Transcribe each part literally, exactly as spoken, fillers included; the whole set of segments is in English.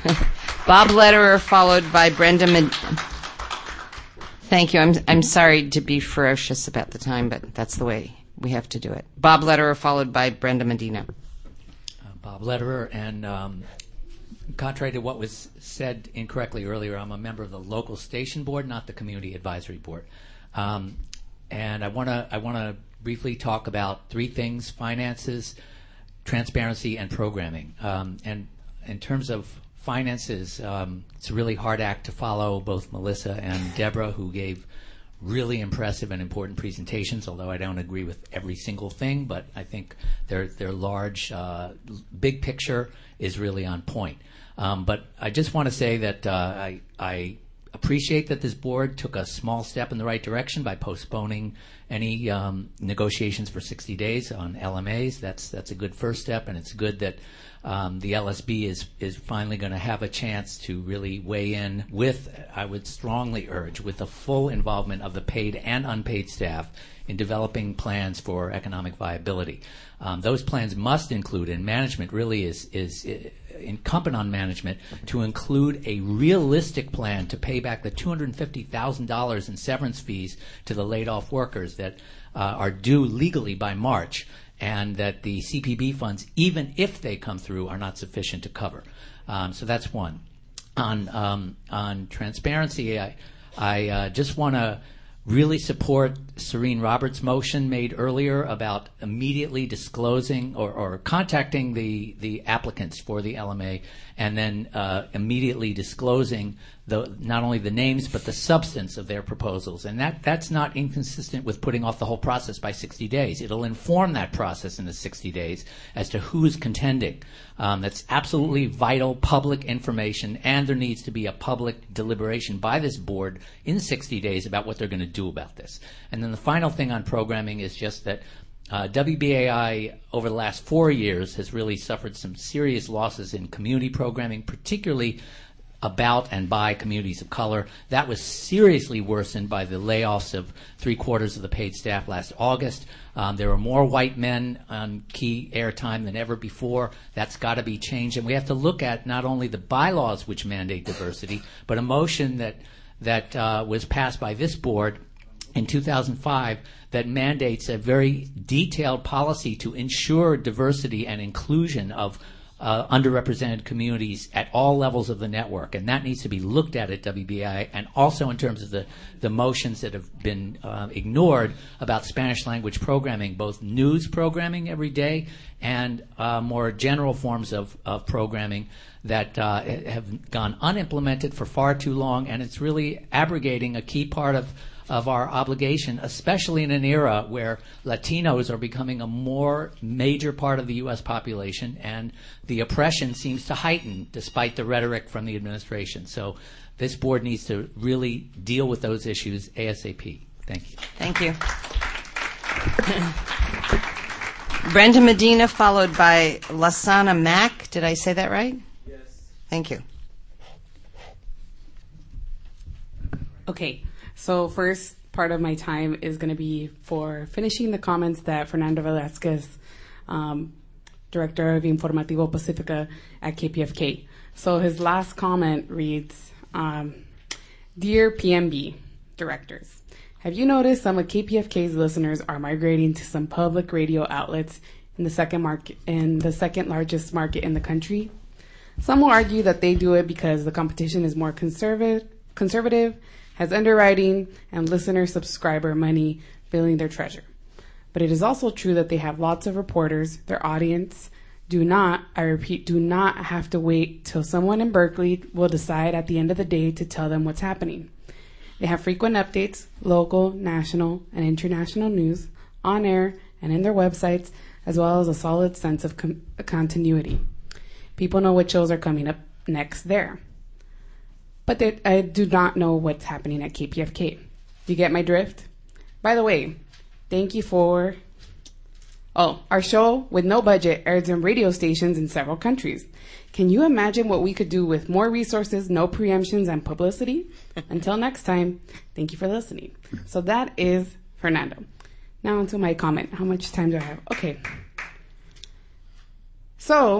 Bob Lederer, followed by Brenda Med- Thank you. I'm I'm sorry to be ferocious about the time, but that's the way we have to do it. Bob Lederer, followed by Brenda Medina. Uh, Bob Lederer, and um, contrary to what was said incorrectly earlier, I'm a member of the local station board, not the community advisory board. Um, and I want to I want to briefly talk about three things: finances, transparency, and programming. Um, and in terms of finances, um, it's a really hard act to follow. Both Melissa and Deborah, who gave really impressive and important presentations, although I don't agree with every single thing, but I think their their large, uh, big picture is really on point. Um, but I just want to say that uh, I, I appreciate that this board took a small step in the right direction by postponing any um, negotiations for sixty days on L M As. That's that's a good first step, and it's good that um, the L S B is is finally going to have a chance to really weigh in with, I would strongly urge, with the full involvement of the paid and unpaid staff in developing plans for economic viability. Um, those plans must include, and management really is is incumbent on management to include a realistic plan to pay back the two hundred fifty thousand dollars in severance fees to the laid-off workers that uh, are due legally by March, and that the C P B funds, even if they come through, are not sufficient to cover. Um, so that's one. On um, on transparency, I, I uh, just want to really support Serene Roberts' motion made earlier about immediately disclosing or, or contacting the, the applicants for the L M A, and then uh, immediately disclosing the, not only the names but the substance of their proposals. And that, that's not inconsistent with putting off the whole process by sixty days. It'll inform that process in the sixty days as to who's contending. Um, that's absolutely vital public information, and there needs to be a public deliberation by this board in sixty days about what they're going to do about this. And then the final thing on programming is just that uh, W B A I over the last four years has really suffered some serious losses in community programming, particularly about and by communities of color. That was seriously worsened by the layoffs of three quarters of the paid staff last August. Um, there were more white men on key airtime than ever before. That's got to be changed. And we have to look at not only the bylaws which mandate diversity, but a motion that, that uh, was passed by this board in two thousand five that mandates a very detailed policy to ensure diversity and inclusion of Uh, underrepresented communities at all levels of the network, and that needs to be looked at at W B A I, and also in terms of the, the motions that have been uh, ignored about Spanish language programming, both news programming every day and uh, more general forms of, of programming that uh, have gone unimplemented for far too long, and it's really abrogating a key part of of our obligation, especially in an era where Latinos are becoming a more major part of the U S population, and the oppression seems to heighten despite the rhetoric from the administration. So this board needs to really deal with those issues ASAP. Thank you. Thank you. Brenda Medina, followed by Lasana Mack. Did I say that right? Yes. Thank you. Okay. So first part of my time is going to be for finishing the comments that Fernando Velasquez, um, Director of Informativo Pacifica at K P F K. So his last comment reads, um, Dear P M B directors, have you noticed some of K P F K's listeners are migrating to some public radio outlets in the second market, in the second largest market in the country? Some will argue that they do it because the competition is more conservative, conservative, has underwriting and listener subscriber money filling their treasure. But it is also true that they have lots of reporters. Their audience do not, I repeat, do not have to wait till someone in Berkeley will decide at the end of the day to tell them what's happening. They have frequent updates, local, national, and international news, on air and in their websites, as well as a solid sense of com- continuity. People know what shows are coming up next there. But they, I do not know what's happening at K P F K. Do you get my drift? By the way, thank you for... Oh, our show with no budget airs on radio stations in several countries. Can you imagine what we could do with more resources, no preemptions, and publicity? Until next time, thank you for listening. So that is Fernando. Now onto my comment. How much time do I have? Okay. So,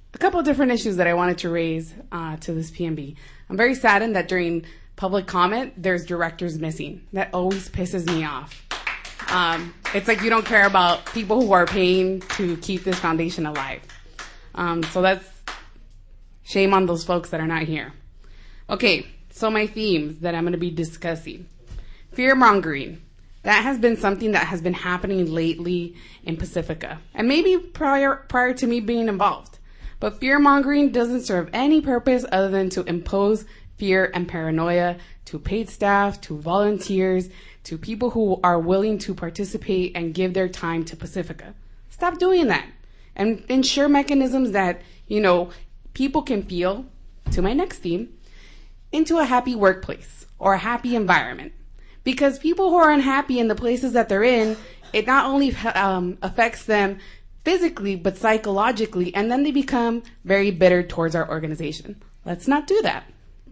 a couple of different issues that I wanted to raise uh, to this P M B. I'm very saddened that during public comment, there's directors missing. That always pisses me off. Um, it's like you don't care about people who are paying to keep this foundation alive. Um, so that's shame on those folks that are not here. Okay, so my themes that I'm going to be discussing. Fear-mongering. That has been something that has been happening lately in Pacifica, and maybe prior prior to me being involved. But fear-mongering doesn't serve any purpose other than to impose fear and paranoia to paid staff, to volunteers, to people who are willing to participate and give their time to Pacifica. Stop doing that and ensure mechanisms that, you know, people can feel, to my next theme, into a happy workplace or a happy environment. Because people who are unhappy in the places that they're in, it not only um, affects them physically, but psychologically, and then they become very bitter towards our organization. Let's not do that.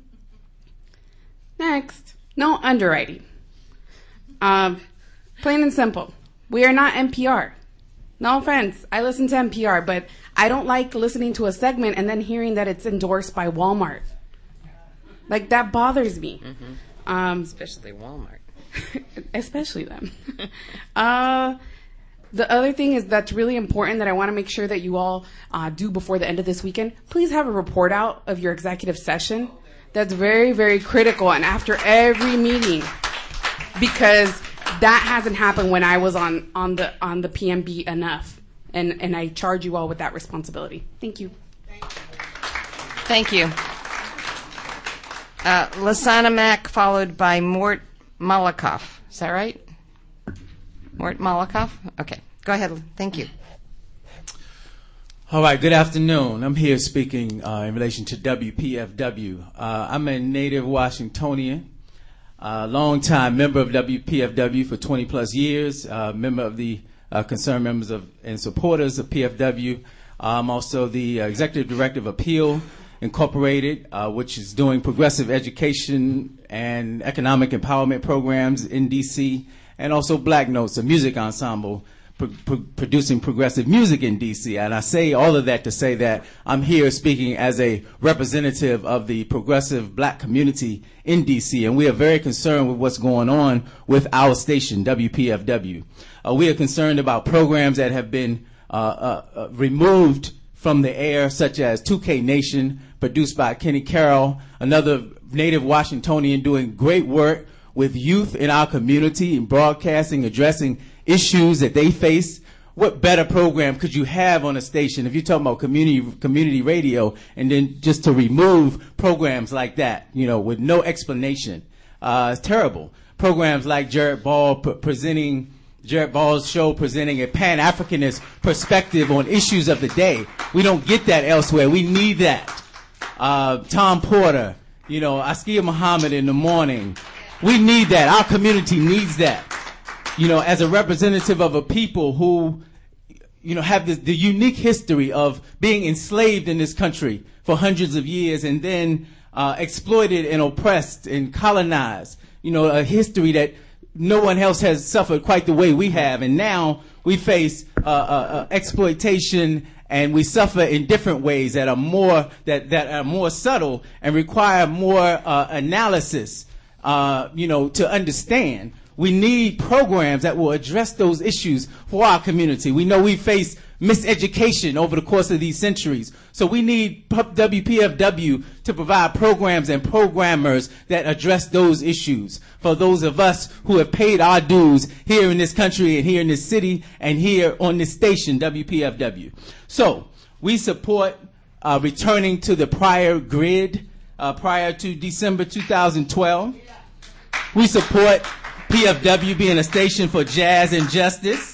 Next, no underwriting. Um, plain and simple. We are not N P R. No offense, I listen to N P R, but I don't like listening to a segment and then hearing that it's endorsed by Walmart. Like, that bothers me. Mm-hmm. Um, Especially Walmart. especially them. uh, the other thing is that's really important that I want to make sure that you all uh, do before the end of this weekend. Please have a report out of your executive session. That's very, very critical, and after every meeting, because that hasn't happened when I was on, on the on the P M B enough, and, and I charge you all with that responsibility. Thank you. Thank you. Uh, Lasana Mack, followed by Mort Malikoff. Is that right? Mort Malikoff? Okay. Go ahead. Thank you. All right. Good afternoon. I'm here speaking uh, in relation to W P F W. Uh, I'm a native Washingtonian, a longtime member of W P F W for twenty plus years, uh, member of the uh, concerned members of and supporters of P F W. I'm also the uh, executive director of Appeal Incorporated, uh, which is doing progressive education and economic empowerment programs in D C, and also Black Notes, a music ensemble pro- pro- producing progressive music in D C. And I say all of that to say that I'm here speaking as a representative of the progressive Black community in D C, and we are very concerned with what's going on with our station, W P F W. Uh, we are concerned about programs that have been uh, uh, uh, removed from the air, such as two K Nation, produced by Kenny Carroll, another native Washingtonian doing great work with youth in our community in broadcasting, addressing issues that they face. What better program could you have on a station if you're talking about community community radio, and then just to remove programs like that, you know, with no explanation? Uh, it's terrible. Programs like Jared Ball p- presenting Jared Ball's show presenting a Pan-Africanist perspective on issues of the day. We don't get that elsewhere. We need that. Uh, Tom Porter, you know, Askia Muhammad in the morning. We need that. Our community needs that. You know, as a representative of a people who, you know, have this, the unique history of being enslaved in this country for hundreds of years and then uh, exploited and oppressed and colonized. You know, a history that no one else has suffered quite the way we have. And now we face uh, uh, uh, exploitation, and we suffer in different ways that are more that, that are more subtle and require more uh, analysis, uh, you know, to understand. We need programs that will address those issues for our community. We know we face miseducation over the course of these centuries. So we need W P F W to provide programs and programmers that address those issues for those of us who have paid our dues here in this country and here in this city and here on this station, W P F W. So we support uh, returning to the prior grid uh, prior to December two thousand twelve. We support P F W being a station for jazz and justice.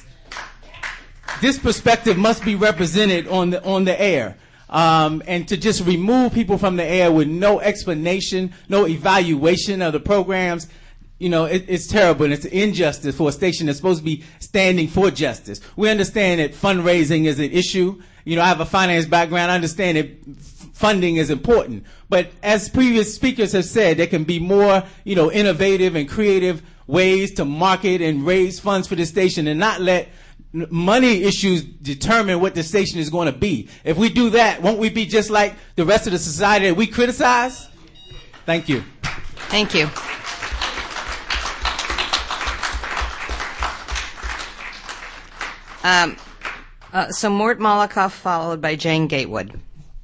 This perspective must be represented on the on the air. Um, and to just remove people from the air with no explanation, no evaluation of the programs, you know, it, it's terrible, and it's an injustice for a station that's supposed to be standing for justice. We understand that fundraising is an issue. You know, I have a finance background. I understand that f- funding is important. But as previous speakers have said, there can be more, you know, innovative and creative ways to market and raise funds for the station and not let N- Money issues determine what the station is going to be. If we do that, won't we be just like the rest of the society that we criticize? Thank you. Thank you. Um, uh, so Mort Malikoff, followed by Jane Gatewood.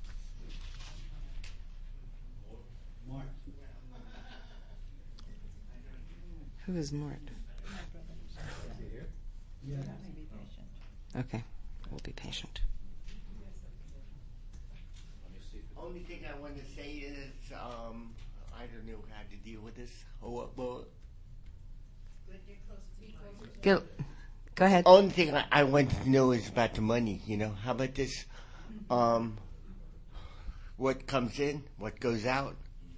Who is Mort? Okay, we'll be patient. Only thing I want to say is, um, I don't know how to deal with this. Oh, well, Go, go ahead. only thing I, I want to know is about the money. You know, how about this? Um, what comes in, what goes out.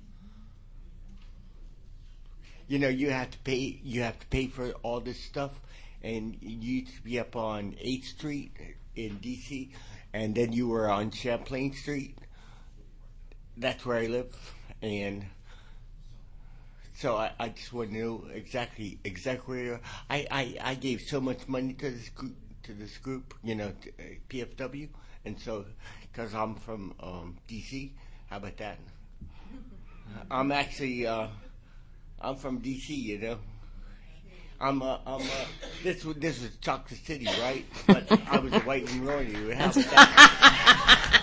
You know, you have to pay. You have to pay for all this stuff, and you used to be up on eighth Street in D C, and then you were on Champlain Street. That's where I live, and so I, I just want to know exactly exactly where I, I, I gave so much money to this group to this group, you know, to, uh, P F W, and so because I'm from um, D C, how about that? I'm actually uh, I'm from D C, you know. I'm uh, I'm uh, this was this was Chocolate City, right? But I was a white minority. How about that?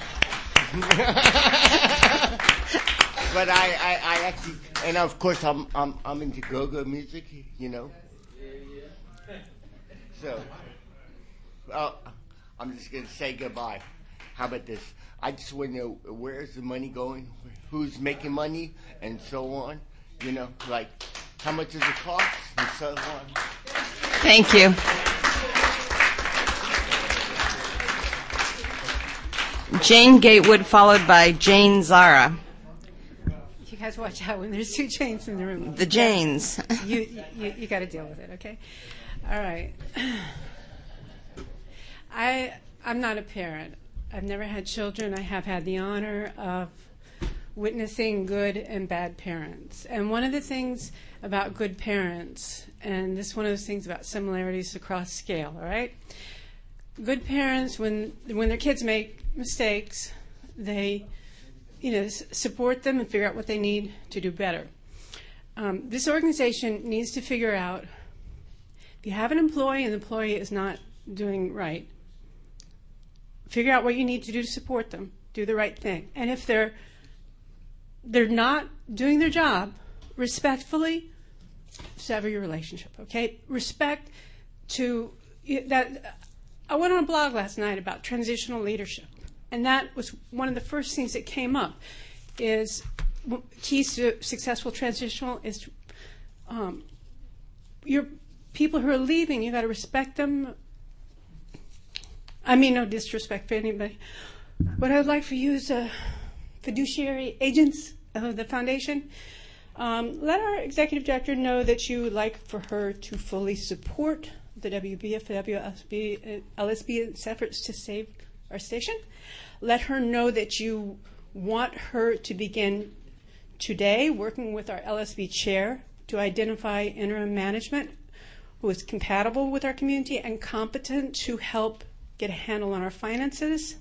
But I, I, I actually, and of course I'm I'm I'm into go-go music, you know. So, well, I'm just gonna say goodbye. How about this? I just want to know where's the money going, who's making money, and so on. You know, like how much does it cost, and so on. Thank you. Jane Gatewood, followed by Jane Zara. You guys watch out when there's two Janes in the room. The Janes. You you, you got to deal with it, okay? All right. I I'm not a parent. I've never had children. I have had the honor of witnessing good and bad parents. And one of the things about good parents, and this is one of those things about similarities across scale, all right? Good parents, when when their kids make mistakes, they, you know, s- support them and figure out what they need to do better. Um, this organization needs to figure out, if you have an employee and the employee is not doing right, figure out what you need to do to support them, do the right thing. And if they're they're not doing their job, respectfully sever your relationship, okay? Respect to that. I went on a blog last night about transitional leadership, and that was one of the first things that came up. Is keys to successful transitional is um, your people who are leaving. You got to respect them. I mean, no disrespect for anybody. What I'd like for you as a fiduciary agents of the foundation, um, let our executive director know that you would like for her to fully support the W B F W L S B's efforts to save our station. Let her know that you want her to begin today working with our L S B chair to identify interim management who is compatible with our community and competent to help get a handle on our finances.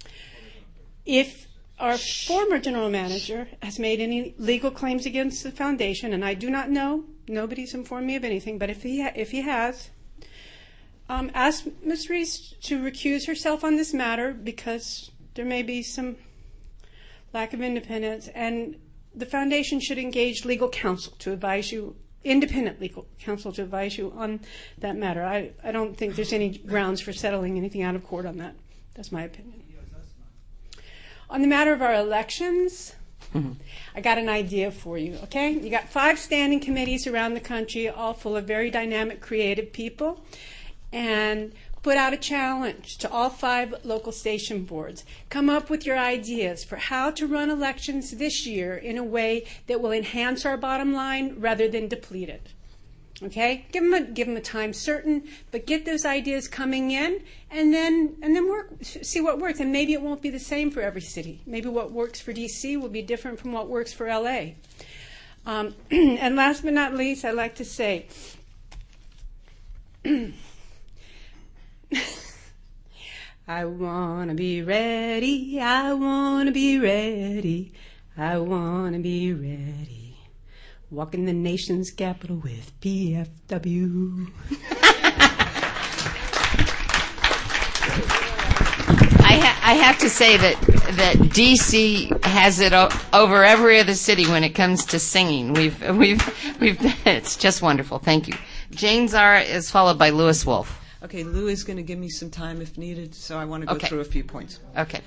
If our former general manager has made any legal claims against the foundation, and I do not know, nobody's informed me of anything, but if he ha- if he has, Um, ask Miz Reese to recuse herself on this matter because there may be some lack of independence, and the foundation should engage legal counsel to advise you, independent legal counsel to advise you on that matter. I, I don't think there's any grounds for settling anything out of court on that. That's my opinion. On the matter of our elections, mm-hmm. I got an idea for you, okay? You got five standing committees around the country, all full of very dynamic, creative people, and put out a challenge to all five local station boards. Come up with your ideas for how to run elections this year in a way that will enhance our bottom line rather than deplete it. Okay? Give them a, give them a time certain, but get those ideas coming in, and then and then work, see what works. And maybe it won't be the same for every city. Maybe what works for D C will be different from what works for L A. Um, and last but not least, I'd like to say, I wanna be ready, I wanna be ready, I wanna be ready. Walking the nation's capital with P F W. I, ha- I have to say that that D C has it o- over every other city when it comes to singing. We've we've we've it's just wonderful. Thank you. Jane Zara is followed by Louis Wolf. Okay, Lou is going to give me some time if needed, so I want to go Okay. through a few points. Okay.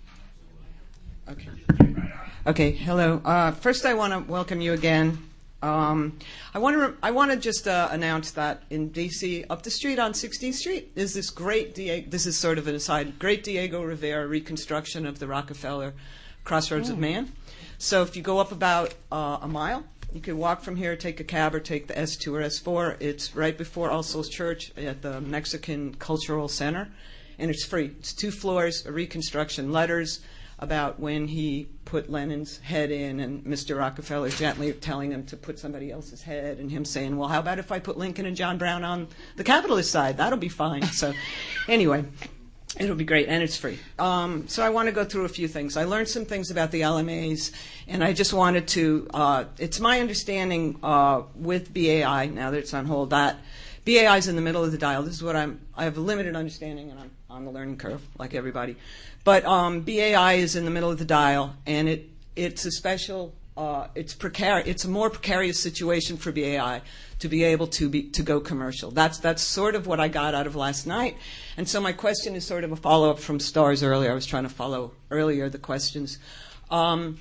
Okay. Okay. Hello. Uh, first, I want to welcome you again. Um, I want to. Re- I want to just uh, announce that in D C, up the street on sixteenth Street, is this great. Diego, this is sort of an aside. Great Diego Rivera reconstruction of the Rockefeller Crossroads of Man. So if you go up about uh, a mile, you can walk from here, take a cab, or take the S two or S four. It's right before All Souls Church at the Mexican Cultural Center, and it's free. It's two floors, a reconstruction, letters about when he put Lenin's head in, and Mister Rockefeller gently telling him to put somebody else's head, and him saying, well, how about if I put Lincoln and John Brown on the capitalist side? That'll be fine. So anyway, it'll be great, and it's free. Um, so I want to go through a few things. I learned some things about the L M As, and I just wanted to, uh, it's my understanding uh, with B A I, now that it's on hold, that B A I is in the middle of the dial. This is what I'm, I have a limited understanding, and I'm on the learning curve, like everybody. But um, B A I is in the middle of the dial, and it it's a special, uh, it's precarious. It's a more precarious situation for B A I to be able to be to go commercial. That's that's sort of what I got out of last night. And so my question is sort of a follow-up from Star's earlier. I was trying to follow earlier the questions. Um,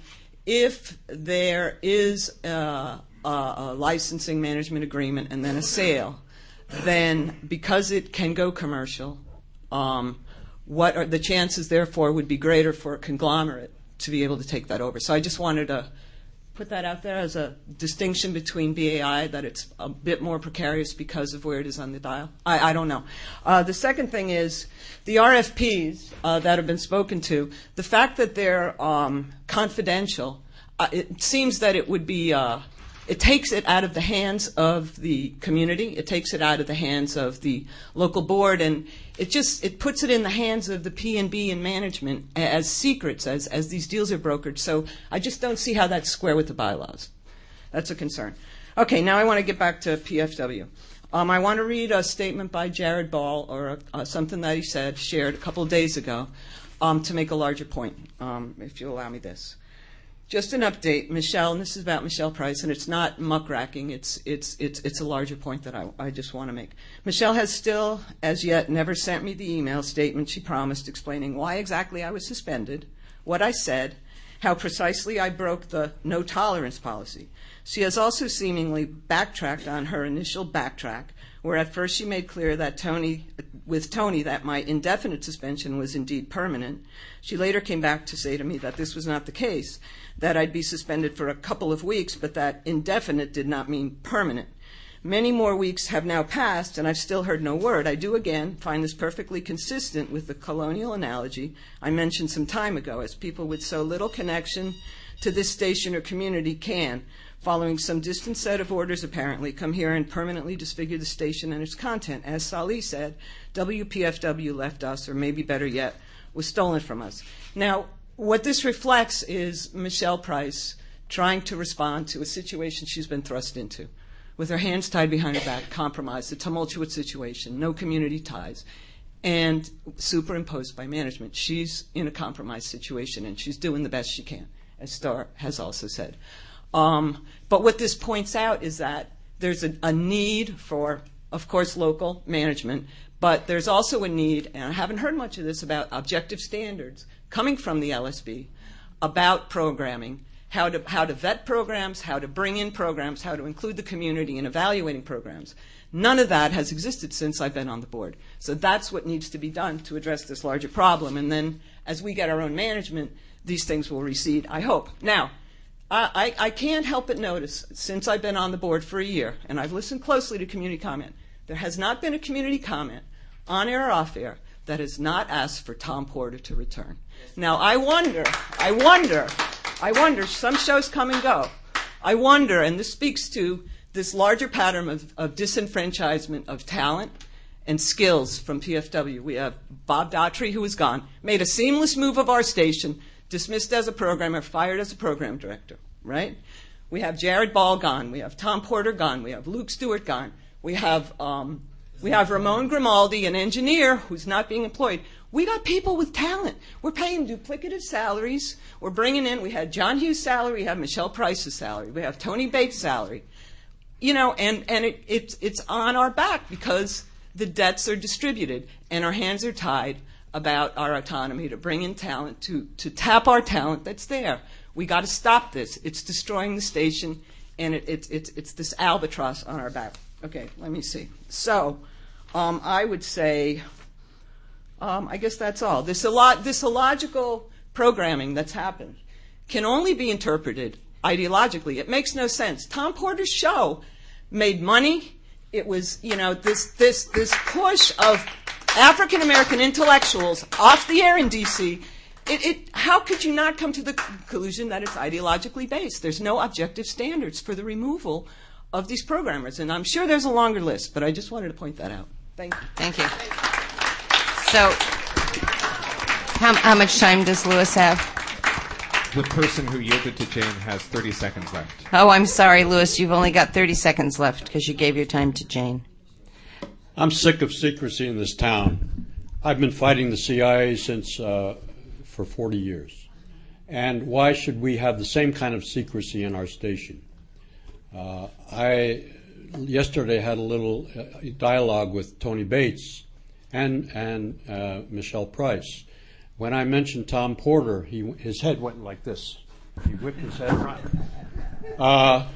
if there is a, a, a licensing management agreement and then a sale, then because it can go commercial, um, what are the chances, therefore, would be greater for a conglomerate to be able to take that over. So I just wanted to put that out there as a distinction between B A I, that it's a bit more precarious because of where it is on the dial. I, I don't know. Uh, the second thing is the R F Ps uh, that have been spoken to, the fact that they're um, confidential, uh, it seems that it would be... Uh, It takes it out of the hands of the community. It takes it out of the hands of the local board, and it just it puts it in the hands of the P and B and management as secrets, as as these deals are brokered. So I just don't see how that's square with the bylaws. That's a concern. Okay, now I want to get back to P F W. Um, I want to read a statement by Jared Ball, or uh, something that he said, shared a couple of days ago, um, to make a larger point, um, if you'll allow me this. Just an update, Michelle, and this is about Michelle Price, and it's not muckraking, it's it's it's it's a larger point that I, I just want to make. Michelle has still, as yet, never sent me the email statement she promised explaining why exactly I was suspended, what I said, how precisely I broke the no tolerance policy. She has also seemingly backtracked on her initial backtrack, where at first she made clear that Tony, with Tony, that my indefinite suspension was indeed permanent. She later came back to say to me that this was not the case, that I'd be suspended for a couple of weeks, but that indefinite did not mean permanent. Many more weeks have now passed, and I've still heard no word. I do, again, find this perfectly consistent with the colonial analogy I mentioned some time ago, as people with so little connection to this station or community can, following some distant set of orders apparently, come here and permanently disfigure the station and its content. As Salih said, W P F W left us, or maybe better yet, was stolen from us. Now, what this reflects is Michelle Price trying to respond to a situation she's been thrust into, with her hands tied behind her back, compromised, a tumultuous situation, no community ties, and superimposed by management. She's in a compromised situation, and she's doing the best she can, as Star has also said. Um, but what this points out is that there's a, a need for, of course, local management, but there's also a need, and I haven't heard much of this, about objective standards coming from the L S B about programming, how to how to vet programs, how to bring in programs, how to include the community in evaluating programs. None of that has existed since I've been on the board. So that's what needs to be done to address this larger problem. And then as we get our own management, these things will recede, I hope. Now, I, I, I can't help but notice, since I've been on the board for a year, and I've listened closely to community comment, there has not been a community comment, on air or off air, that has not asked for Tom Porter to return. Now, I wonder, I wonder, I wonder, some shows come and go. I wonder, and this speaks to this larger pattern of, of disenfranchisement of talent and skills from P F W. We have Bob Daughtry, who is gone, made a seamless move of our station, dismissed as a programmer, fired as a program director, right? We have Jared Ball gone. We have Tom Porter gone. We have Luke Stewart gone. We have um, we have Ramon Grimaldi, an engineer who's not being employed. We got people with talent. We're paying duplicative salaries. We're bringing in, we had John Hughes' salary. We have Michelle Price's salary. We have Tony Bates' salary. You know, and, and it, it's, it's on our back because the debts are distributed and our hands are tied about our autonomy to bring in talent, to, to tap our talent that's there. We got to stop this. It's destroying the station, and it, it's, it's, it's this albatross on our back. Okay, let me see. So um, I would say, um, I guess that's all. This, illo- this illogical programming that's happened can only be interpreted ideologically. It makes no sense. Tom Porter's show made money. It was, you know, this this this push of African American intellectuals off the air in D C. It, it, how could you not come to the conclusion that it's ideologically based? There's no objective standards for the removal of these programmers, and I'm sure there's a longer list, but I just wanted to point that out. Thank you. Thank you. So, how, how much time does Lewis have? The person who yielded to Jane has thirty seconds left. Oh, I'm sorry, Lewis. You've only got thirty seconds left because you gave your time to Jane. I'm sick of secrecy in this town. I've been fighting the C I A since uh, for forty years. And why should we have the same kind of secrecy in our station? Uh, I yesterday had a little uh, dialogue with Tony Bates and, and uh, Michelle Price. When I mentioned Tom Porter, he, his head went like this. He whipped his head around. Uh,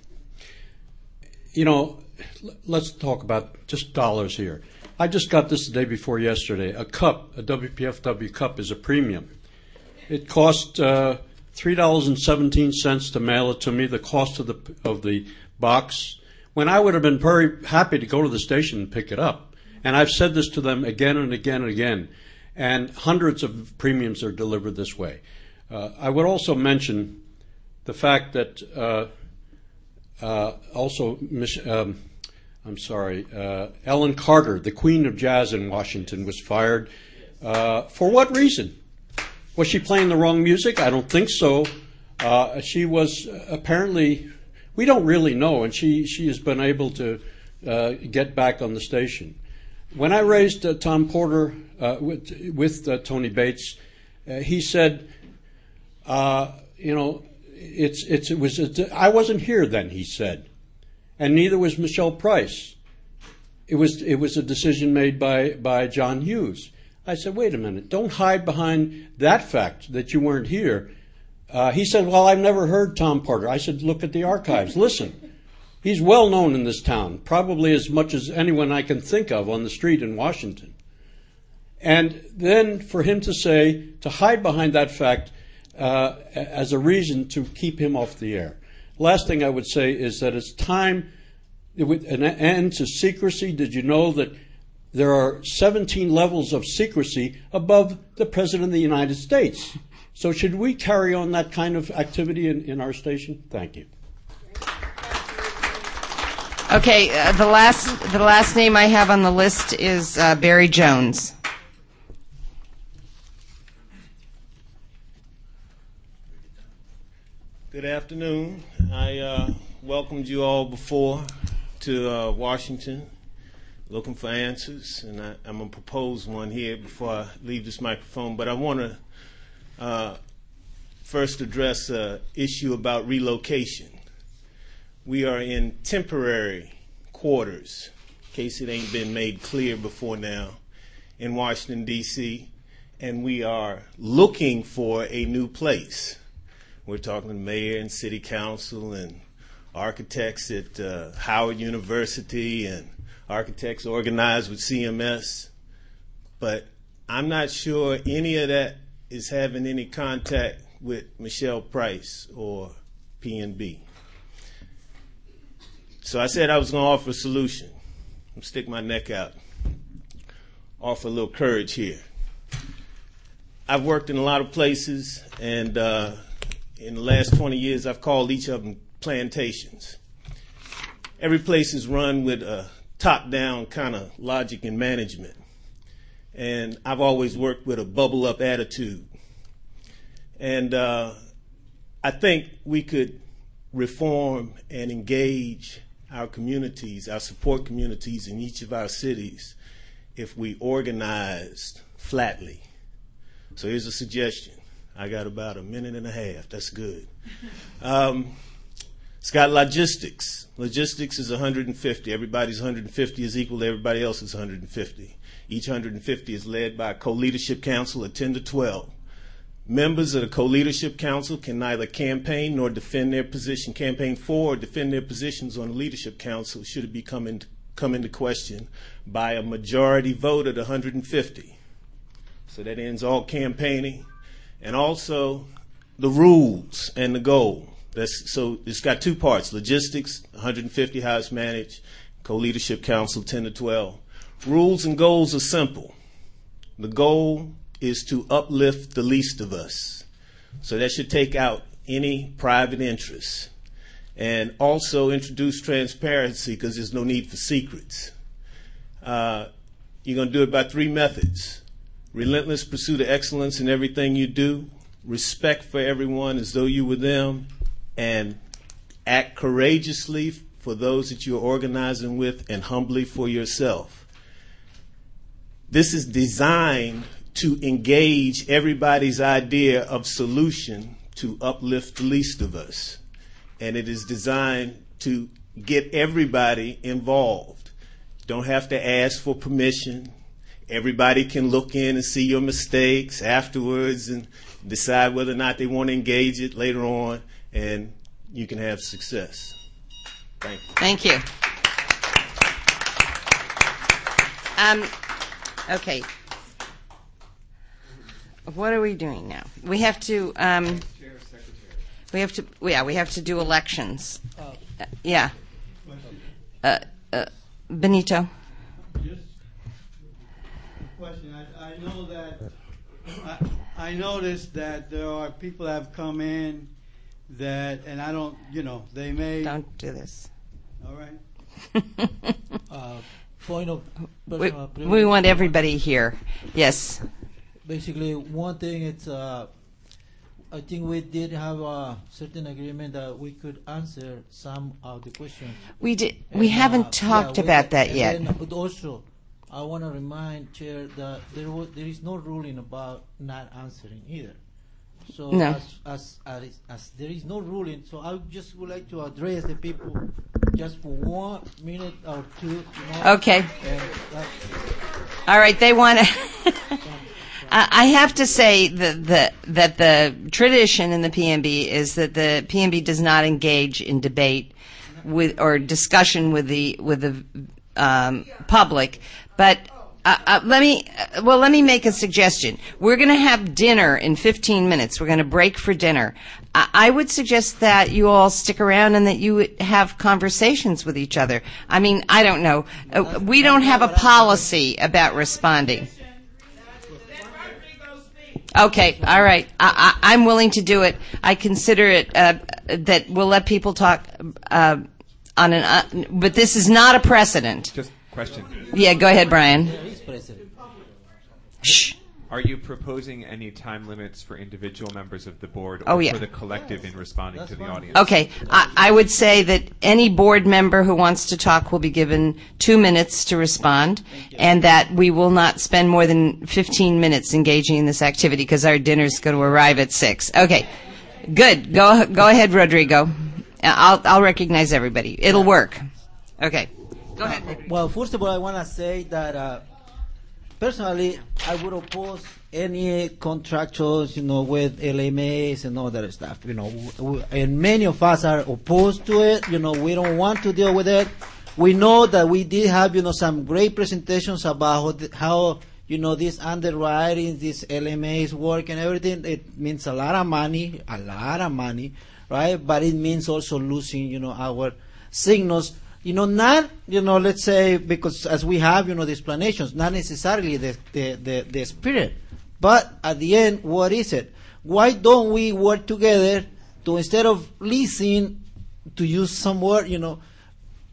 you know, l- let's talk about just dollars here. I just got this the day before yesterday. A cup, a W P F W cup, is a premium. It cost uh, three dollars and seventeen cents to mail it to me, the cost of the of the box, when I would have been very happy to go to the station and pick it up. And I've said this to them again and again and again. And hundreds of premiums are delivered this way. Uh, I would also mention the fact that uh, uh, also, um, I'm sorry, uh, Ellen Carter, the Queen of Jazz in Washington, was fired. Uh, for what reason? Was she playing the wrong music? I don't think so. Uh, she was apparently, we don't really know, and she, she has been able to uh, get back on the station. When I raised uh, Tom Porter uh, with, with uh, Tony Bates, uh, he said, uh, you know, it's it's it was a, I wasn't here then, he said, and neither was Michelle Price. It was it was a decision made by by John Hughes. I said, wait a minute, don't hide behind that fact that you weren't here. Uh, he said, well, I've never heard Tom Porter. I said, look at the archives, listen. He's well known in this town, probably as much as anyone I can think of on the street in Washington. And then for him to say, to hide behind that fact uh, as a reason to keep him off the air. Last thing I would say is that it's time, with an end to secrecy. Did you know that there are seventeen levels of secrecy above the President of the United States? So should we carry on that kind of activity in, in our station? Thank you. Okay, uh, the last the last name I have on the list is uh, Barry Jones. Good afternoon. I uh, welcomed you all before to uh, Washington, looking for answers, and I, I'm going to propose one here before I leave this microphone. But I want to uh, first address an issue about relocation. We are in temporary quarters, in case it ain't been made clear before now, in Washington, D C, and we are looking for a new place. We're talking to the mayor and city council and architects at uh, Howard University and architects organized with C M S, but I'm not sure any of that is having any contact with Michelle Price or P N B. So I said I was going to offer a solution. I'm going to stick my neck out, offer a little courage here. I've worked in a lot of places, and uh, in the last twenty years, I've called each of them plantations. Every place is run with a top-down kind of logic and management. And I've always worked with a bubble-up attitude. And uh, I think we could reform and engage our communities, our support communities in each of our cities if we organized flatly. So here's a suggestion. I got about a minute and a half. That's good. Um, it's got logistics. Logistics is one hundred fifty. Everybody's one hundred fifty is equal to everybody else's one hundred fifty. Each one hundred fifty is led by a co-leadership council of ten to twelve. Members of the co-leadership council can neither campaign nor defend their position, campaign for or defend their positions on the leadership council should it be come into, come into question by a majority vote of the one hundred fifty. So that ends all campaigning. And also the rules and the goal. That's, so it's got two parts, logistics, one hundred fifty how it's managed, co-leadership council ten to twelve. Rules and goals are simple. The goal is to uplift the least of us. So that should take out any private interests. And also introduce transparency because there's no need for secrets. Uh, you're going to do it by three methods. Relentless pursuit of excellence in everything you do, respect for everyone as though you were them, and act courageously for those that you're organizing with and humbly for yourself. This is designed to engage everybody's idea of solution to uplift the least of us. And it is designed to get everybody involved. Don't have to ask for permission. Everybody can look in and see your mistakes afterwards and decide whether or not they want to engage it later on, and you can have success. Thank you. Thank you. Um, okay. What are we doing now? We have to. Um, we have to. Yeah, we have to do elections. Uh, yeah. Uh, uh, Benito. Yes. Question. I, I know that I, I noticed that there are people that have come in that, and I don't, you know, they may. Don't do this. All right. uh, point of we, we want everybody here. Yes. Basically, one thing it's. Uh, I think we did have a certain agreement that we could answer some of the questions. We did. We and, haven't uh, talked yeah, about we, that yet. Then, but also, I want to remind Chair that there was, there is no ruling about not answering either. So no. as, as, as as there is no ruling, so I just would like to address the people just for one minute or two. You know, okay. And, uh, all right. They want to. I have to say that the, that the tradition in the P M B is that the P M B does not engage in debate with or discussion with the with the um, public. But uh, uh, let me uh, well let me make a suggestion. We're going to have dinner in fifteen minutes. We're going to break for dinner. I, I would suggest that you all stick around and that you would have conversations with each other. I mean, I don't know. Uh, we don't have a policy about responding. Okay, all right. I, I, I'm willing to do it. I consider it uh, that we'll let people talk uh, on an. Uh, but this is not a precedent. Just question. Yeah, go ahead, Brian. Shh. Are you proposing any time limits for individual members of the board or oh, yeah. for the collective in responding That's to the audience? Okay. I, I would say that any board member who wants to talk will be given two minutes to respond, and that we will not spend more than fifteen minutes engaging in this activity because our dinner's going to arrive at six. Okay. Good. Go go ahead, Rodrigo. I'll I'll recognize everybody. It'll work. Okay. Go ahead. Uh, well, first of all, I want to say that uh, personally, I would oppose any contractuals, you know, with L M As and all that stuff. You know, w- and many of us are opposed to it. You know, we don't want to deal with it. We know that we did have, you know, some great presentations about how, you know, these underwritings, these L M As work and everything. It means a lot of money, a lot of money, right? But it means also losing, you know, our signals. You know, not, you know, let's say, because as we have, you know, the explanations, not necessarily the, the, the, the spirit. But at the end, what is it? Why don't we work together to, instead of leasing, to use some word, you know,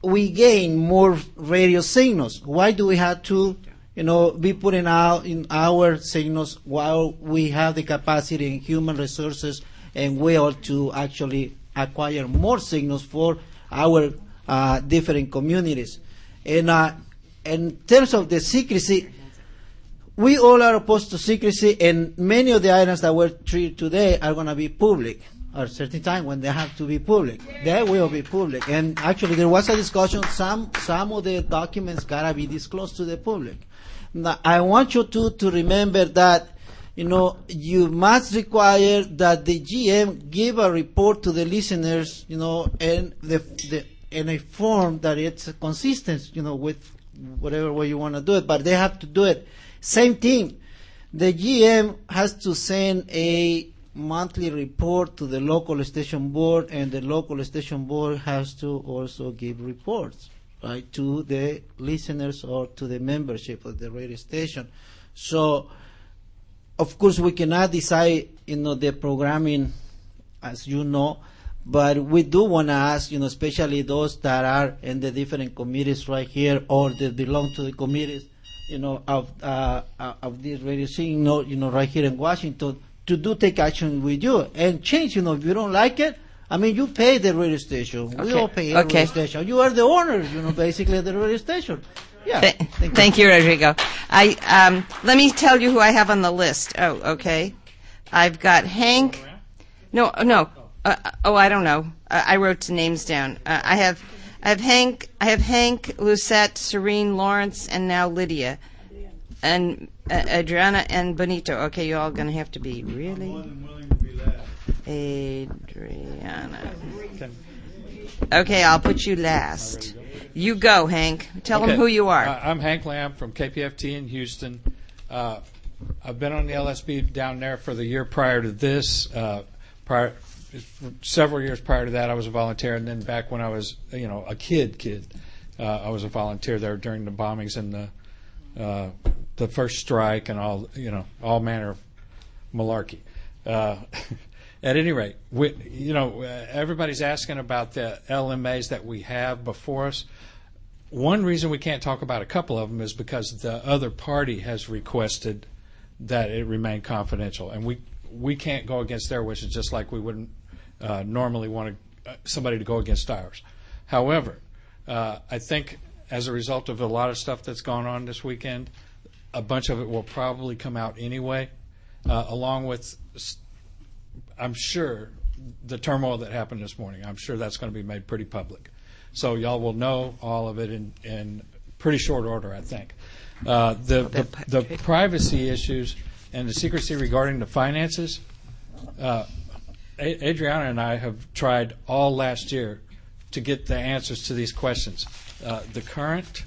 we gain more radio signals. Why do we have to, you know, be putting out in our signals while we have the capacity and human resources and will to actually acquire more signals for our uh, different communities? And uh, in terms of the secrecy, we all are opposed to secrecy, and many of the items that were treated today are going to be public at a certain time when they have to be public. They will be public. And actually, there was a discussion, some some of the documents got to be disclosed to the public. Now, I want you to, to remember that, you know, you must require that the G M give a report to the listeners, you know, and the, the in a form that it's consistent, you know, with whatever way you want to do it. But they have to do it. Same thing. The G M has to send a monthly report to the local station board, and the local station board has to also give reports, right, to the listeners or to the membership of the radio station. So, of course, we cannot decide, you know, the programming, as you know, but we do want to ask, you know, especially those that are in the different committees right here or that belong to the committees, you know, of uh, of this radio signal, you know, right here in Washington, to do take action with you and change. You know, if you don't like it, I mean, you pay the radio station. We Okay. all pay the Okay. radio station. You are the owners, you know, basically of the radio station. Yeah. Th- thank, Thank you, Rodrigo. I um, let me tell you who I have on the list. Oh, okay. I've got Hank. No, no. Uh, oh, I don't know. Uh, I wrote the names down. Uh, I have, I have Hank. I have Hank, Lucette, Serene, Lawrence, and now Lydia, and uh, Adriana and Benito. Okay, you're all going to have to be really. Adriana. Okay, I'll put you last. You go, Hank. Tell Okay. them who you are. Uh, I'm Hank Lamb from K P F T in Houston. Uh, I've been on the L S B down there for the year prior to this. Uh, prior, several years prior to that, I was a volunteer, and then back when I was, you know, a kid, kid, uh, I was a volunteer there during the bombings and the uh, the first strike and all, you know, all manner of malarkey. Uh, At any rate, we, you know, uh, everybody's asking about the L M As that we have before us. One reason we can't talk about a couple of them is because the other party has requested that it remain confidential, and we we can't go against their wishes, just like we wouldn't uh, normally want to, uh, somebody to go against ours. However, uh, I think as a result of a lot of stuff that's gone on this weekend, a bunch of it will probably come out anyway, uh, along with. St- I'm sure the turmoil that happened this morning, I'm sure that's going to be made pretty public. So y'all will know all of it in, in pretty short order, I think. Uh, the, the, the privacy issues and the secrecy regarding the finances, uh, A- Adriana and I have tried all last year to get the answers to these questions. Uh, the current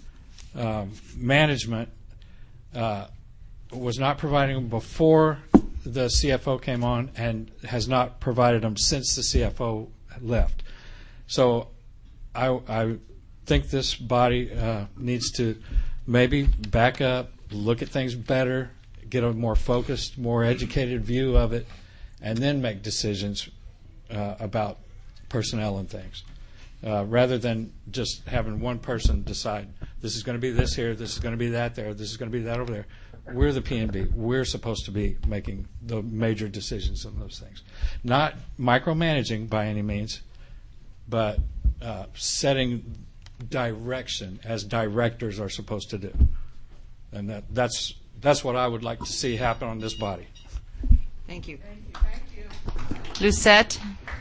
um, management uh, was not providing them before the C F O came on and has not provided them since the C F O left. So I, I think this body uh, needs to maybe back up, look at things better, get a more focused, more educated view of it, and then make decisions uh, about personnel and things. Uh, rather than just having one person decide this is going to be this here, this is going to be that there, this is going to be that over there. We're the P N B. We're supposed to be making the major decisions on those things. Not micromanaging by any means, but uh, setting direction as directors are supposed to do. And that, that's that's what I would like to see happen on this body. Thank you. Thank you. Lucette?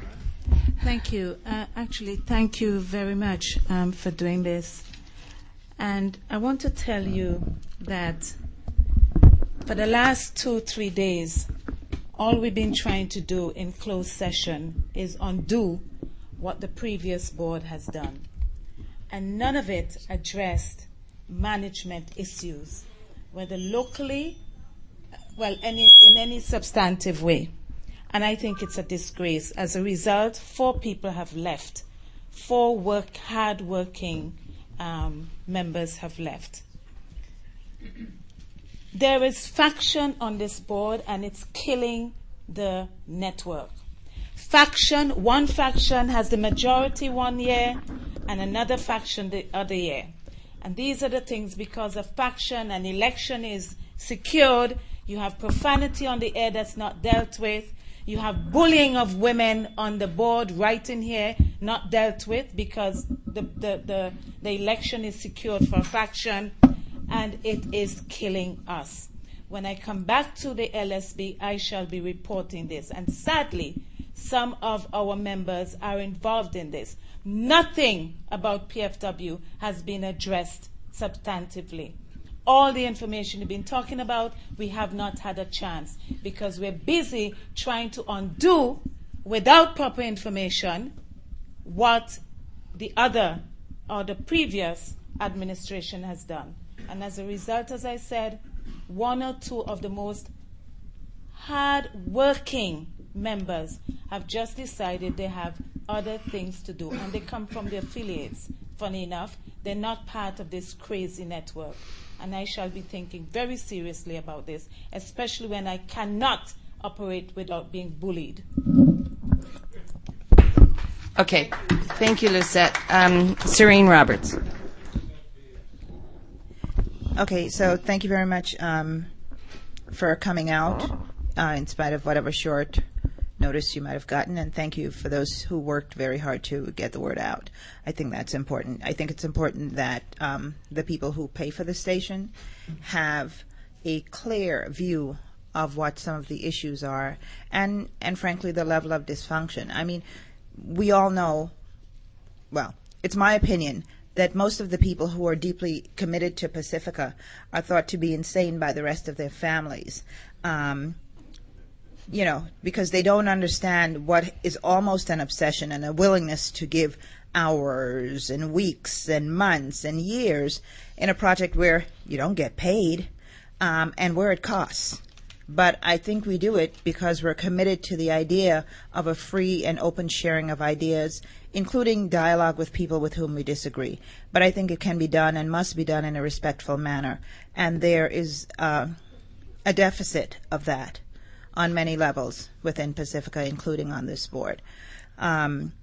Thank you. Uh, actually, thank you very much um, for doing this. And I want to tell you that for the last two, three days, all we've been trying to do in closed session is undo what the previous board has done. And none of it addressed management issues, whether locally, well, any, in any substantive way. And I think it's a disgrace. As a result, four people have left. Four work, hard-working um, members have left. There is faction on this board, and it's killing the network. Faction, one faction has the majority one year, and another faction the other year. And these are the things, because a faction, an election is secured, you have profanity on the air that's not dealt with, you have bullying of women on the board right in here, not dealt with because the, the, the, the election is secured for a faction, and it is killing us. When I come back to the L S B, I shall be reporting this. And sadly, some of our members are involved in this. Nothing about P F W has been addressed substantively. All the information we've been talking about, we have not had a chance because we're busy trying to undo, without proper information, what the other or the previous administration has done. And as a result, as I said, one or two of the most hard-working members have just decided they have other things to do, and they come from the affiliates. Funny enough, they're not part of this crazy network. And I shall be thinking very seriously about this, especially when I cannot operate without being bullied. Okay. Thank you, Lucette. Um, Serene Roberts. Okay, so thank you very much um, for coming out, uh, in spite of whatever short notice you might have gotten, and thank you for those who worked very hard to get the word out. I think that's important. I think it's important that um, the people who pay for the station have a clear view of what some of the issues are, and, and frankly, the level of dysfunction. I mean, we all know, well, it's my opinion that most of the people who are deeply committed to Pacifica are thought to be insane by the rest of their families. Um, you know, because they don't understand what is almost an obsession and a willingness to give hours and weeks and months and years in a project where you don't get paid, um, and where it costs. But I think we do it because we're committed to the idea of a free and open sharing of ideas, including dialogue with people with whom we disagree. But I think it can be done and must be done in a respectful manner. And there is uh, a deficit of that on many levels within Pacifica, including on this board. Um,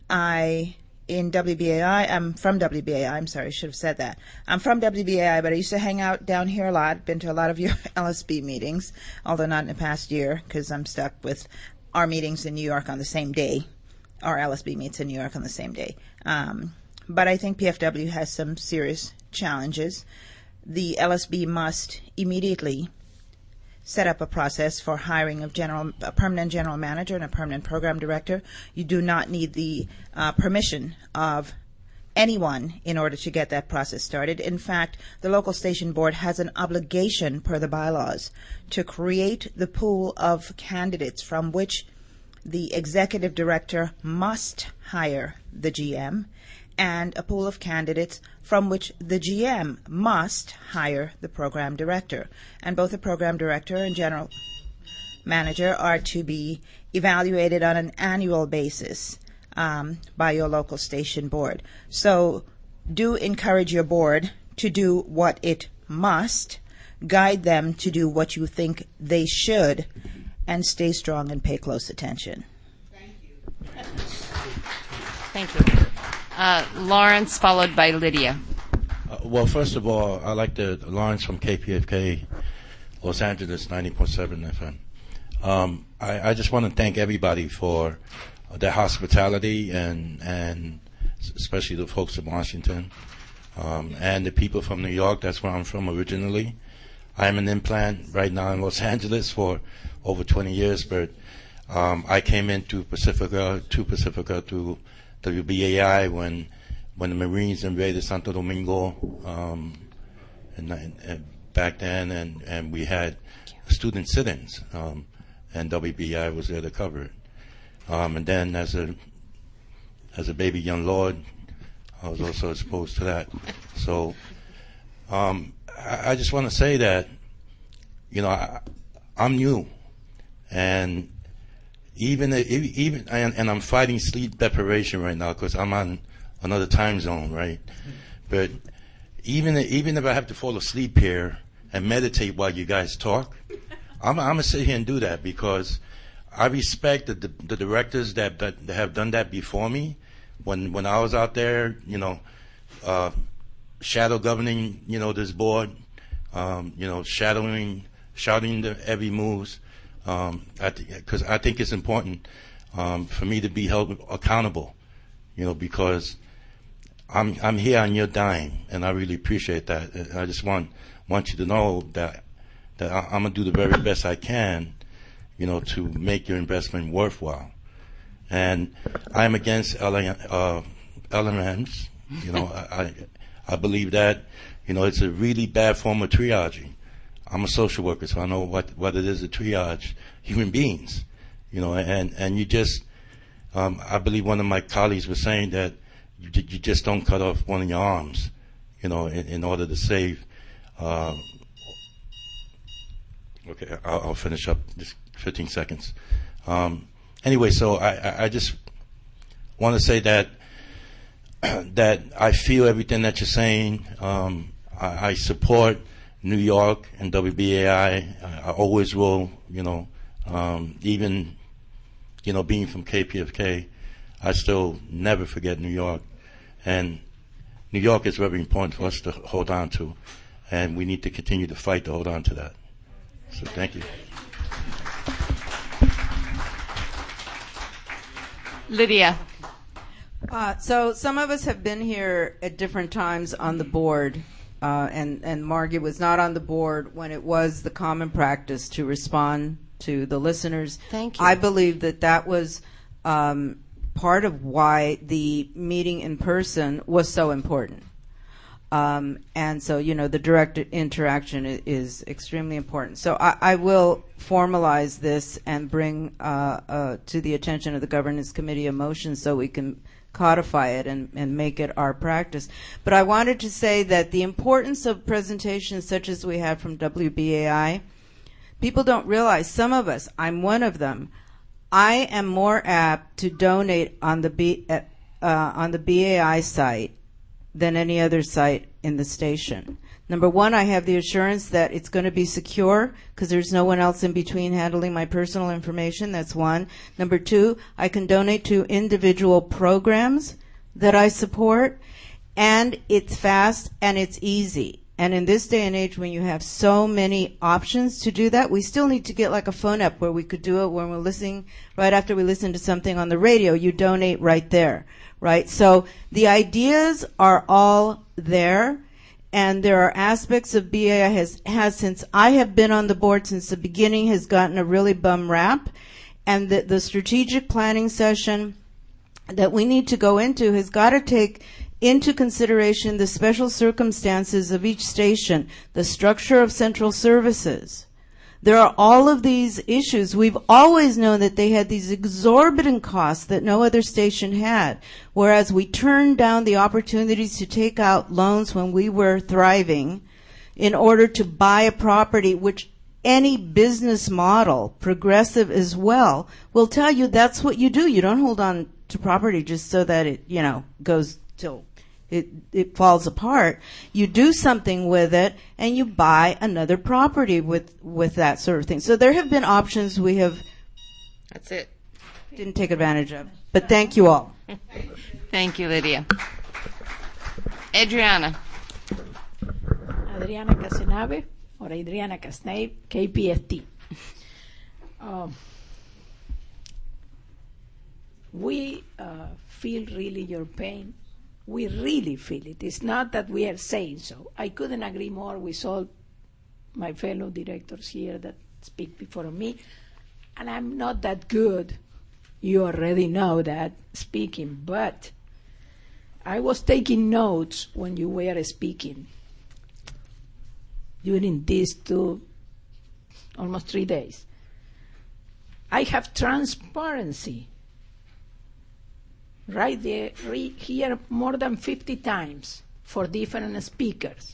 I, in W B A I, I'm from W B A I, I'm sorry, I should have said that. I'm from W B A I, but I used to hang out down here a lot, been to a lot of your L S B meetings, although not in the past year, because I'm stuck with our meetings in New York on the same day. Our L S B meets in New York on the same day. Um, but I think P F W has some serious challenges. The L S B must immediately set up a process for hiring of general, a permanent general manager and a permanent program director. You do not need the uh, permission of anyone in order to get that process started. In fact, the local station board has an obligation per the bylaws to create the pool of candidates from which the executive director must hire the G M, and a pool of candidates from which the G M must hire the program director. And both the program director and general manager are to be evaluated on an annual basis um, by your local station board. So do encourage your board to do what it must, guide them to do what you think they should, and stay strong and pay close attention. Thank you. Thank you. Uh, Lawrence, followed by Lydia. Uh, well, first of all, I'd like to, Lawrence from K P F K, Los Angeles, ninety point seven F M. Um, I, I just want to thank everybody for uh, their hospitality, and, and especially the folks in Washington, um, and the people from New York. That's where I'm from originally. I'm an implant right now in Los Angeles for over twenty years, but um, I came into Pacifica, to Pacifica through W B A I when when the Marines invaded Santo Domingo um, and, and back then, and, and we had student sit-ins, um, and W B A I was there to cover it. Um, and then as a as a baby young lord, I was also exposed to that. So um, I, I just want to say that, you know, I, I'm new, and Even even and, and I'm fighting sleep deprivation right now because I'm on another time zone, right? But even even if I have to fall asleep here and meditate while you guys talk, I'm, I'm gonna sit here and do that because I respect the, the, the directors that, that that have done that before me, when when I was out there, you know, uh, shadow governing, you know, this board, um, you know, shadowing, shouting the every moves, um, because I, th- I think it's important um, for me to be held accountable, you know, because I'm I'm here on your dime, and I really appreciate that. And I just want want you to know that that I, I'm gonna do the very best I can, you know, to make your investment worthwhile. And I'm against L M, uh, L M Ms. You know, I, I I believe that, you know, it's a really bad form of triaging. I'm a social worker, so I know what, what it is to triage human beings. You know, and, and you just, um, I believe one of my colleagues was saying that you, you just don't cut off one of your arms, you know, in, in order to save. Uh, okay, I'll, I'll finish up just fifteen seconds. Um, anyway, so I, I just want to say that that I feel everything that you're saying. Um, I, I support New York and W B A I. I, I always will, you know, um, even, you know, being from K P F K, I still never forget New York. And New York is very important for us to hold on to, and we need to continue to fight to hold on to that. So thank you. Lydia. Uh, so some of us have been here at different times on the board, uh, and, and Margie was not on the board when it was the common practice to respond to the listeners. Thank you. I believe that that was um, part of why the meeting in person was so important. Um, and so, you know, the direct interaction is, is extremely important. So I, I will formalize this and bring uh, uh, to the attention of the Governance Committee a motion so we can codify it and, and make it our practice. But I wanted to say that the importance of presentations such as we had from W B A I, people don't realize, some of us, I'm one of them, I am more apt to donate on the B, uh, on the B A I site than any other site in the station. Number one, I have the assurance that it's going to be secure because there's no one else in between handling my personal information. That's one. Number two, I can donate to individual programs that I support, and it's fast and it's easy. And in this day and age, when you have so many options to do that, we still need to get like a phone app where we could do it when we're listening, right after we listen to something on the radio, you donate right there, right? So the ideas are all there. And there are aspects of B A I has, has, since I have been on the board since the beginning, has gotten a really bum rap. And the, the strategic planning session that we need to go into has got to take into consideration the special circumstances of each station, the structure of central services. There are all of these issues. We've always known that they had these exorbitant costs that no other station had, whereas we turned down the opportunities to take out loans when we were thriving in order to buy a property, which any business model, progressive as well, will tell you that's what you do. You don't hold on to property just so that it, you know, goes till It, it falls apart. You do something with it, and you buy another property with, with that sort of thing. So there have been options we have. That's it. Didn't take advantage of. But thank you all. Thank you, Lydia. Adriana. Adriana Casenave, or Adriana Casnave, K P F T. Um, we uh, feel really your pain. We really feel it. It's not that we are saying so. I couldn't agree more with all my fellow directors here that speak before me. And I'm not that good. You already know that, speaking. But I was taking notes when you were speaking during these two, almost three days. I have transparency right there, re- here more than fifty times for different speakers.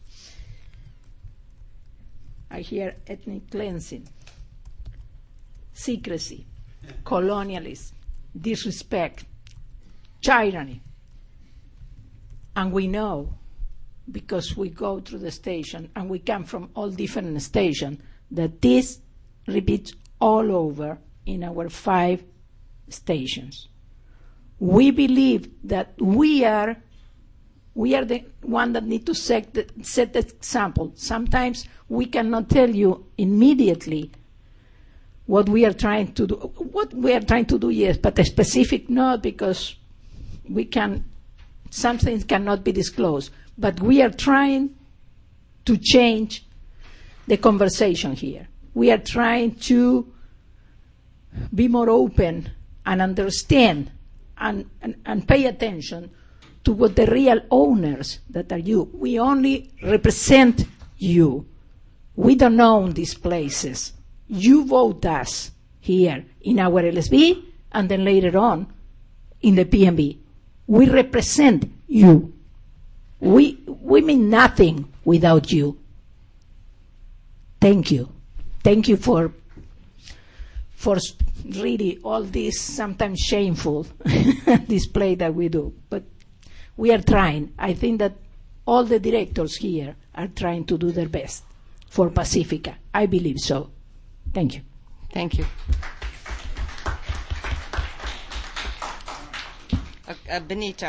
I hear ethnic cleansing, secrecy, colonialism, disrespect, tyranny. And we know, because we go through the station and we come from all different stations, that this repeats all over in our five stations. We believe that we are we are the one that need to set the, set the example. Sometimes we cannot tell you immediately what we are trying to do. What we are trying to do, yes, but a specific not, because we can, some things cannot be disclosed. But we are trying to change the conversation here. We are trying to be more open and understand and, and, and pay attention to what the real owners that are you. We only represent you. We don't own these places. You vote us here in our L S B and then later on in the P M B. We represent you. We, we mean nothing without you. Thank you. Thank you for for really all this sometimes shameful display that we do. But we are trying. I think that all the directors here are trying to do their best for Pacifica. I believe so. Thank you. Thank you. Uh, uh, Benito.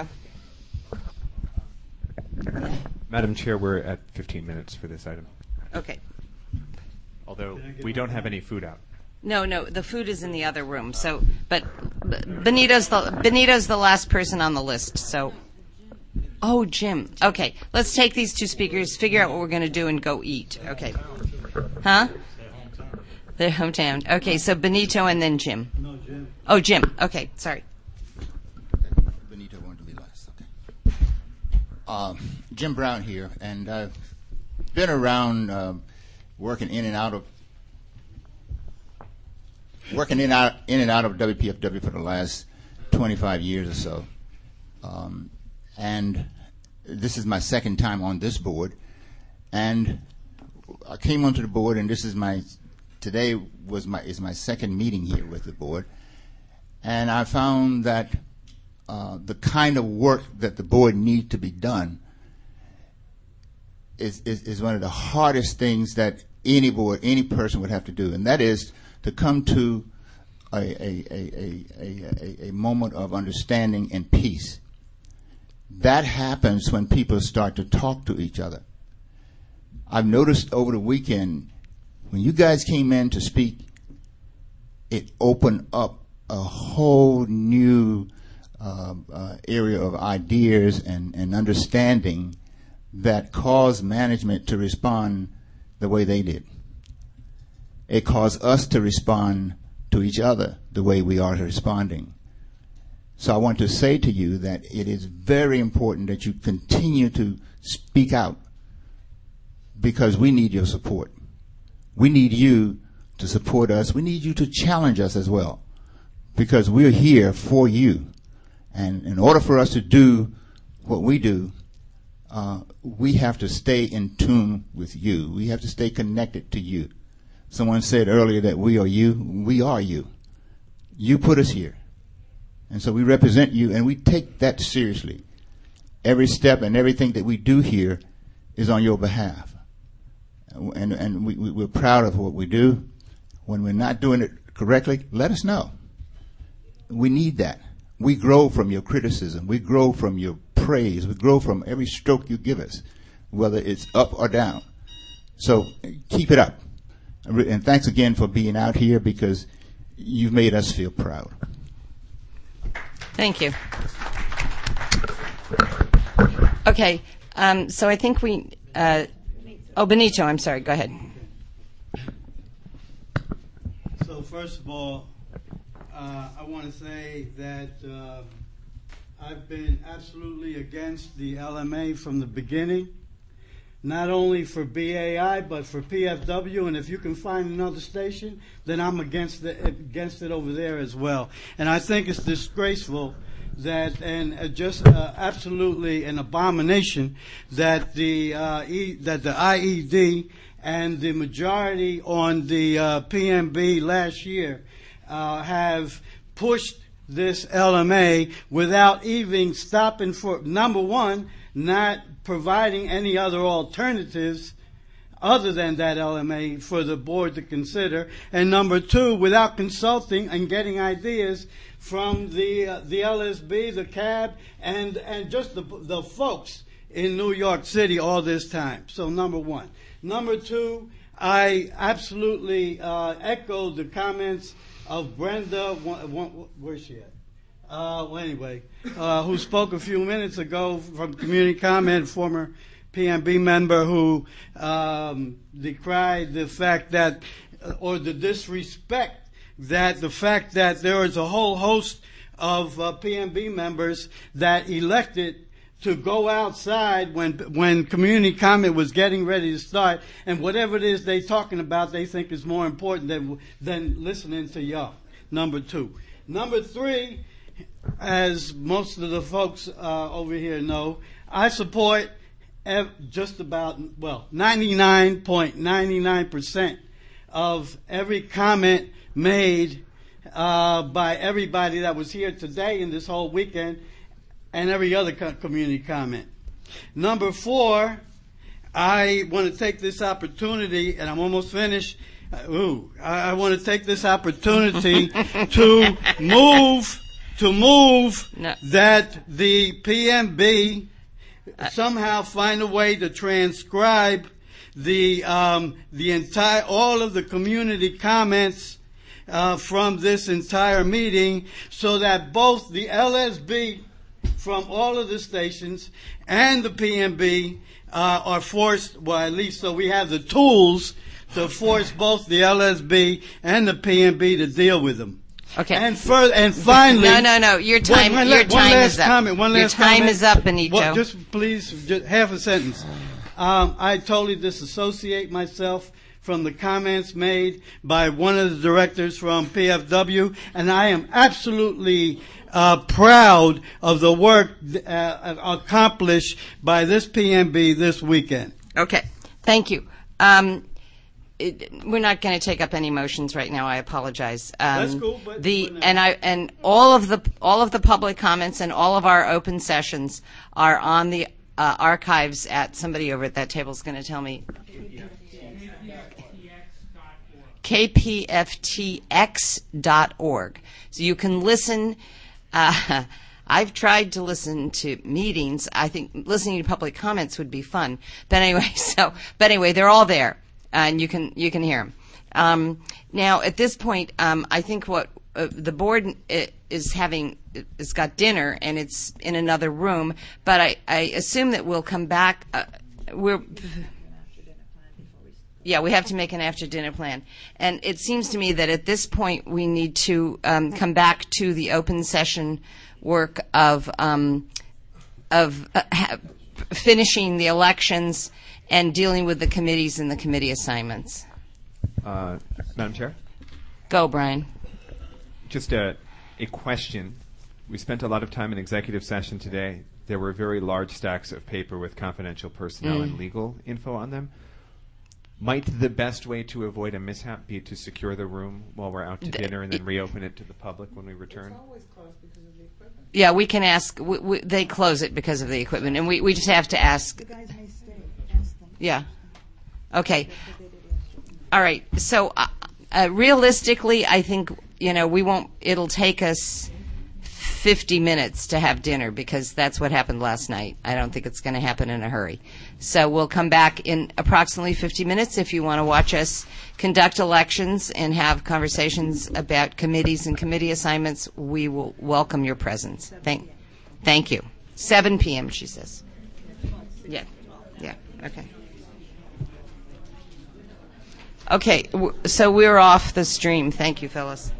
Madam Chair, we're at fifteen minutes for this item. Okay. Although we don't have any food out. No, no, the food is in the other room. So, but Benito's the Benito's the last person on the list. So, oh, Jim. Okay, let's take these two speakers, figure out what we're going to do, and go eat. Okay. Huh? Their hometown. Okay, so Benito and then Jim. No, Jim. Oh, Jim. Okay, sorry. Benito wanted to be last. Okay. Uh, Jim Brown here, and I've been around uh, working in and out of working in and out in and out of W P F W for the last twenty-five years or so, um, and this is my second time on this board, and I came onto the board, and this is my today was my is my second meeting here with the board, and I found that uh, the kind of work that the board needs to be done is, is is one of the hardest things that any board, any person would have to do, and that is to come to a a a a, a, a moment of understanding and peace. That happens when people start to talk to each other. I've noticed over the weekend, when you guys came in to speak, it opened up a whole new uh, uh, area of ideas and, and understanding that caused management to respond the way they did. It caused us to respond to each other the way we are responding. So I want to say to you that it is very important that you continue to speak out, because we need your support. We need you to support us. We need you to challenge us as well, because we're here for you. And in order for us to do what we do, uh, we have to stay in tune with you. We have to stay connected to you. Someone said earlier that we are you. We are you. You put us here. And so we represent you, and we take that seriously. Every step and everything that we do here is on your behalf. And, and we, we, we're proud of what we do. When we're not doing it correctly, let us know. We need that. We grow from your criticism. We grow from your praise. We grow from every stroke you give us, whether it's up or down. So keep it up. And thanks again for being out here, because you've made us feel proud. Thank you. Okay, um, so I think we... Uh, oh, Benito, I'm sorry. Go ahead. So first of all, uh, I want to say that uh, I've been absolutely against the L M A from the beginning, not only for B A I but for P F W. And if you can find another station, then I'm against the, against it over there as well. And I think it's disgraceful that, and uh, just uh, absolutely an abomination that the uh, e, that the I E D and the majority on the uh, P M B last year uh, have pushed this L M A without even stopping for, number one, not providing any other alternatives other than that L M A for the board to consider, and number two, without consulting and getting ideas from the uh, the L S B, the C A B, and and just the the folks in New York City all this time. So number one. Number two, I absolutely uh, echo the comments of Brenda. One, one, where's she at? Uh, well, anyway, uh, who spoke a few minutes ago from Community Comment, former P M B member who um, decried the fact that, or the disrespect that the fact that there is a whole host of uh, P M B members that elected to go outside when when community comment was getting ready to start, and whatever it is they're talking about, they think is more important than than listening to y'all. Number two. Number three, as most of the folks uh, over here know, I support ev- just about, well, ninety-nine point nine nine percent of every comment made uh, by everybody that was here today and this whole weekend, and every other co- community comment. Number four, I want to take this opportunity, and I'm almost finished. Uh, ooh, I, I want to take this opportunity to move to move no. that the P M B somehow find a way to transcribe the um, the entire all of the community comments uh, from this entire meeting, so that both the L S B from all of the stations and the P M B uh, are forced, well, at least so we have the tools to force both the L S B and the P M B to deal with them. Okay. And further, and finally, no, no, no. Your time, one, one, your one time last is up. Comment, one your last time comment. is up, Benito. Well, just please, just half a sentence. Um, I totally disassociate myself from the comments made by one of the directors from P F W, and I am absolutely uh, proud of the work uh, accomplished by this P M B this weekend. Okay, thank you. Um, it, we're not going to take up any motions right now. I apologize. Um, That's cool. But the and I and all of the all of the public comments and all of our open sessions are on the uh, archives at somebody over at that table is going to tell me. K P F T X dot org. So you can listen. Uh, I've tried to listen to meetings. I think listening to public comments would be fun. But anyway, so but anyway, they're all there, and you can you can hear them. Um, now, at this point, um, I think what uh, the board is having is got dinner, and it's in another room. But I, I assume that we'll come back. Uh, we're. Yeah, we have to make an after-dinner plan. And it seems to me that at this point we need to um, come back to the open session work of um, of uh, ha- finishing the elections and dealing with the committees and the committee assignments. Uh, Madam Chair? Go, Brian. Just a, a question. We spent a lot of time in executive session today. There were very large stacks of paper with confidential personnel Mm. and legal info on them. Might the best way to avoid a mishap be to secure the room while we're out to The- dinner and then reopen it to the public when we return? Yeah, we can ask. We, we, they close it because of the equipment, and we, we just have to ask. The guys may stay. Ask them. Yeah. Okay. All right. So uh, uh, realistically, I think, you know, we won't, it'll take us fifty minutes to have dinner because that's what happened last night. I don't think it's going to happen in a hurry. So we'll come back in approximately fifty minutes if you want to watch us conduct elections and have conversations about committees and committee assignments. We will welcome your presence. Thank, thank you. seven p.m., she says. Yeah. Yeah. Okay. Okay. w- So we're off the stream. Thank you, Phyllis.